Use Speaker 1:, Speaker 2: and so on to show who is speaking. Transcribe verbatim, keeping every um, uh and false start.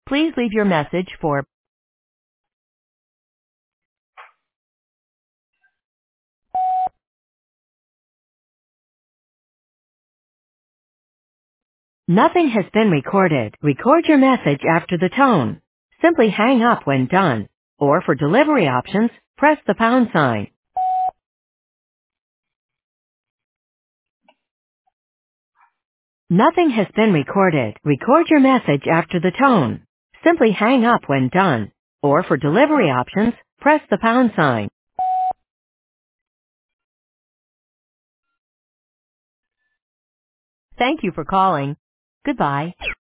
Speaker 1: Please leave your message for Nothing has been recorded. Record your message after the tone. Simply hang up when done. Or for delivery options, press the pound sign. Nothing has been recorded. Record your message after the tone. Simply hang up when done. Or for delivery options, press the pound sign. Thank you for calling. Goodbye.